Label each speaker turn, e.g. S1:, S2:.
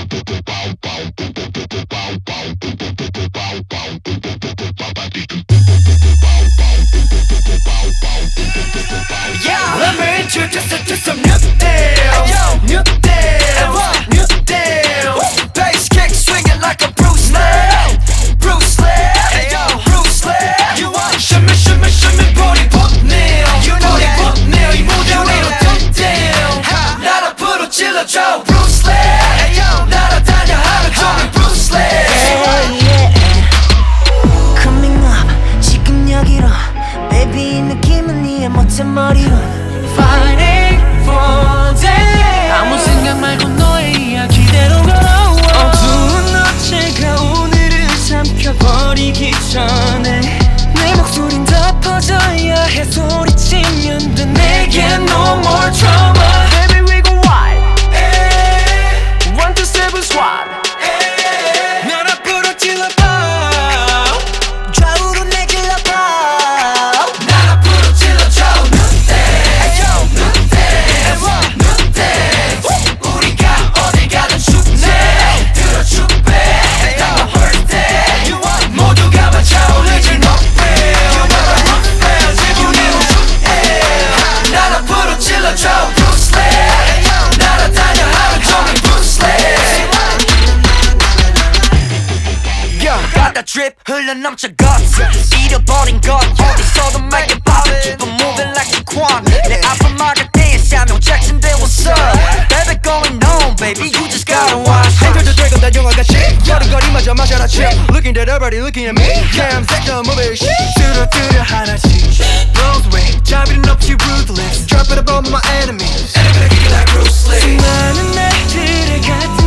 S1: Let me introduce you to some new deals. New deals, new deals. Bass kick swinging like a Bruce Lee. Bruce Lee, Bruce Lee. You want shimmy, shimmy, shimmy, body pop nail. You know that pop nail. 이 무대 위로 뜬대요. 나라 부르질러줘 Bruce Lee. 날아다녀 하루 종일 Bruce Lee.
S2: Coming up 지금 여기로 Baby 이 느낌은 네의 멋진 머리로
S1: Fighting for day.
S3: 아무 생각 말고 너의 이야기대로 걸어와.
S2: 어두운 어제가 오늘을 삼켜버리기 전에 내 목소린 더 퍼져야 해 소리치면 돼 내겐 no more trauma. Baby we go wild 127 SWAT 날 앞으로 찔러봐 좌우로 내질러봐
S1: 날 앞으로 찔러줘 눈대 우리가 어딜 가든 축제 들어 축배 다 birthday 모두가 맞춰올리지 높이 기분이 우주해 날 앞으로 찔러줘 Bruce Lee 날아다녀 하루 종일 Bruce Lee 가다 drip 흘러넘쳐 guts 잃어버린 것 어디서도 make it pop Keep on moving like a quan 내 앞을 막을 때에 Samuel Jackson there what's up Baby going on baby you just gotta watch
S4: 행동도 되고 다 영화같이 거리마저 마셔라 chill Looking at everybody looking at me Yeah I'm sick of movie 뚜루뚜루 하나씩 Blows away 자비는 없이 ruthless Drop it above my enemies
S1: And I'm gonna kick it like Bruce Lee
S2: 수많은 날들을 같은